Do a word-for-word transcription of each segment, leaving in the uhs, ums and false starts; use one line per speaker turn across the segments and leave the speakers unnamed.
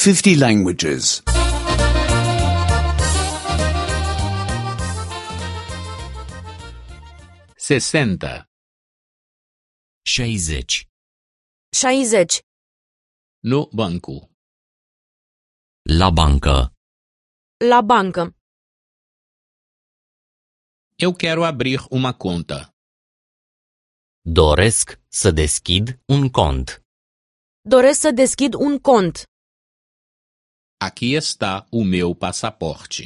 fifty languages.
sessenta,
șaizeci,
șaizeci.
no banco,
la bancă,
La bancă.
eu quero abrir uma conta.
doresc să deschid un cont.
Doresc să deschid un cont.
Aqui está o meu passaporte.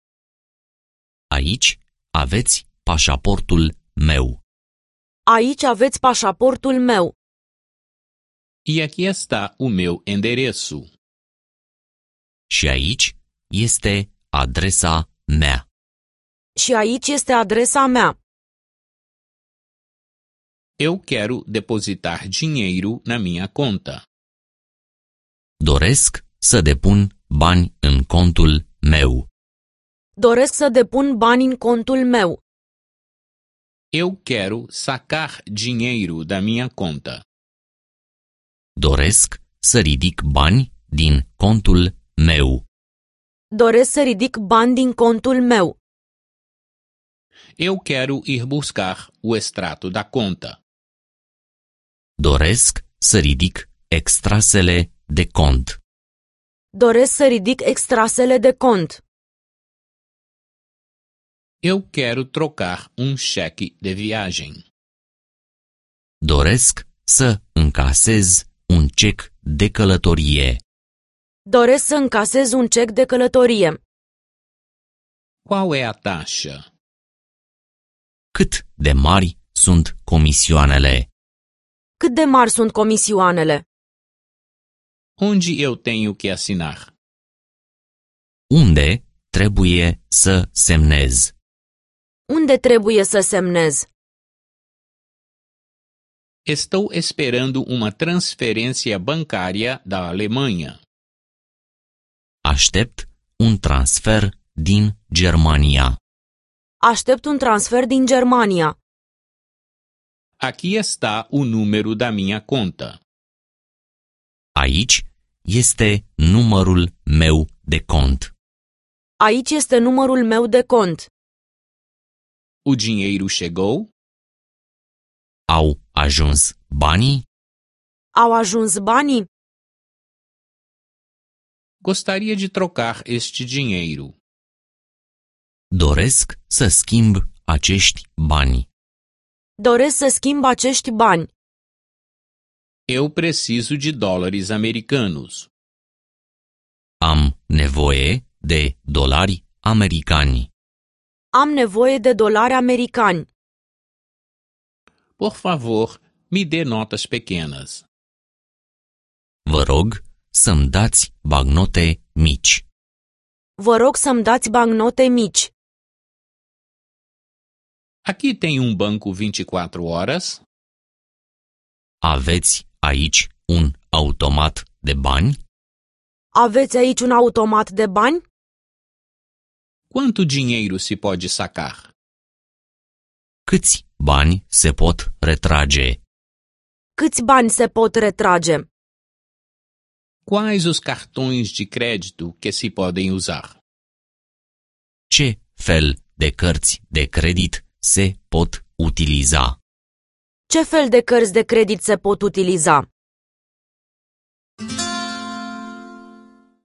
Aici aveți pașaportul meu.
Aici aveți pașaportul meu.
E aqui está o meu endereço.
Și aici este adresa mea.
Și aici este adresa mea.
Eu quero depositar dinheiro na minha conta.
Doresc să depun bani în contul meu.
Doresc să depun bani în contul meu.
Eu quero sacar dinheiro da minha conta.
Doresc să ridic bani din contul meu.
Doresc să ridic bani din contul meu.
Eu quero ir buscar o extrato da conta.
Doresc să ridic extrasele de cont.
Doresc să ridic extrasele de cont.
Eu quero trocar um cheque de viagem.
Doresc să încasez un cec de călătorie.
Doresc să încasez un cec de călătorie.
Qual é a taxa?
Cât de mari sunt comisioanele?
Cât de mari sunt comisioanele?
Onde eu tenho que assinar?
Unde trebuie să semnez?
Unde trebuie să semnez?
Estou esperando uma transferência bancária da Alemanha.
Aștept un transfer din Germania.
Aștept un transfer din Germania.
Aqui está o número da minha conta.
Aici este numărul meu de cont.
Aici este numărul meu de cont.
O dinheiro chegou?
Au ajuns banii?
Au ajuns banii?
Gostaria de trocar este dinheiro.
Doresc să schimb acești bani.
Doresc să schimb acești bani.
Eu preciso de dólares americanos.
Am nevoie de dolari americani.
Am nevoie de dolari americani.
Por favor, me dê notas pequenas.
Vă rog să-mi dați bagnote mici.
Vă rog să-mi dați bancnote mici.
Aqui tem um banco vinte e quatro horas?
Aveți aici un automat de bani?
Aveți aici un automat de bani?
Quanto dinheiro se pode sacar?
Câți bani se pot retrage?
Câți bani se pot retrage?
Quais os cartões de crédito que se podem usar?
Ce fel de cărți de credit se pot utiliza?
Ce fel de cărți de credit se pot utiliza?